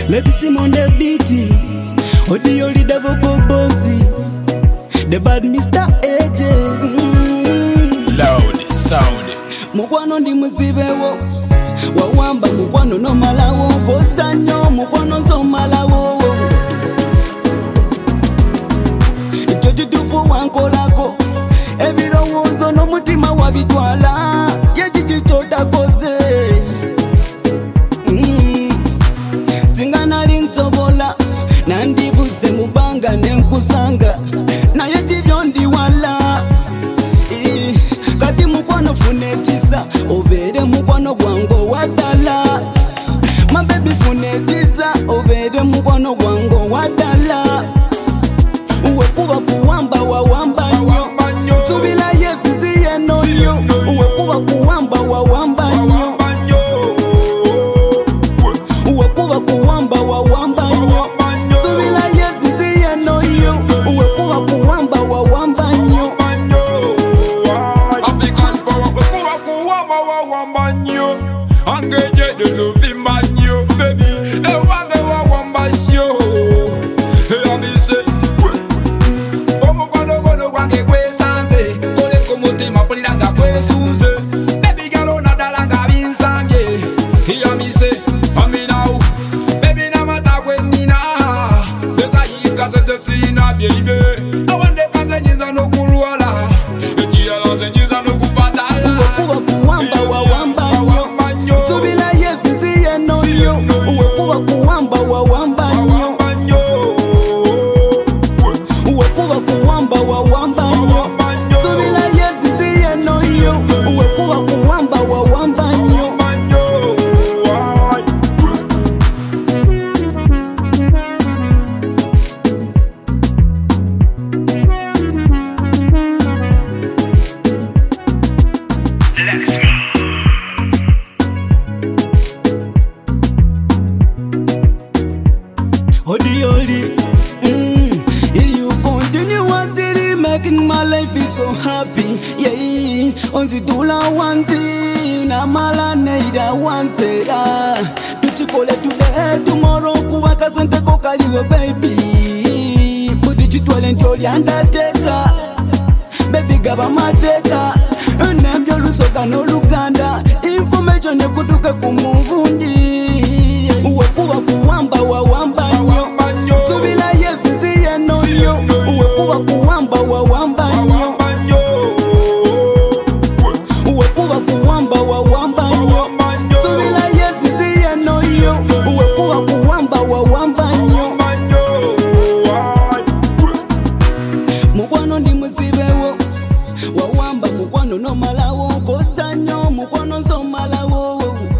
Legacy on the beat. Audio leader vocal bossy. The bad Mr. AJ. Loud sound. Mukwano ndi muzibewo. Wawamba mukwano no malawo. Kozanyo mukwano so malawo. Jojutufu wankolako. Ebirowozo no mutima wabitwala. Yejijichota koze. Zingana linsobola. Nandibuze mubanga nenkusanga. Na yetibyo ndi wala. Kati mukwano funetisa. Overe mukwano gwango wadala. My baby funetisa. Overe mukwano gwango wadala. Uwe kuba kuwamba wawamba nyo. Subila yesi siye no nyo. Uwe kuba kuwamba wawamba nyo. Uwe kuba kuwamba wawamba nyo. Subila yesi siye no nyo. Uwe kuba kuwamba wawamba nyo. African power kuwa kuwamba wawamba nyo. Angeje de novimba nyo. Baby, ewange wawamba syo. Hey, amise. Baby girl on a dalanga bin samye. Hear me say, me now. Baby na mata kwenina. Deka yika sete sina baby. I want the kanzenyiza no kuluala. Etiala zenyiza no kufatala. Uwe kuba kuwamba wawamba nyo. Subila yesi siye no nyo. Uwe kuba kuwamba wawamba nyo. Uwe kuba kuwamba wawamba nyo. Subila yesi siye no nyo. Uwe kuba kuwamba wawamba nyo. Odioli, you continue until making my life is so happy. Yeah, onzi tula wanti na mala neida wansera. Tuchikole today, tomorrow kuwaka sente kokaliwe baby. Budi chitwale ndioli andateka, baby gaba mateka. Nembyo lusoka no luganda, information ekutuke kumuvundi. Uwe kuba kuwamba wawamba nyo. Subila yesi siye no nyo. Uwe kuba kuwamba wawamba nyo. Uwe kuba kuwamba wawamba nyo. Subila yesi siye no nyo. Uwe kuba kuwamba wawamba nyo. Mukwano ndi muzibewo. Wawamba mukwano no malawo. Kozanyo mukwano so malawo.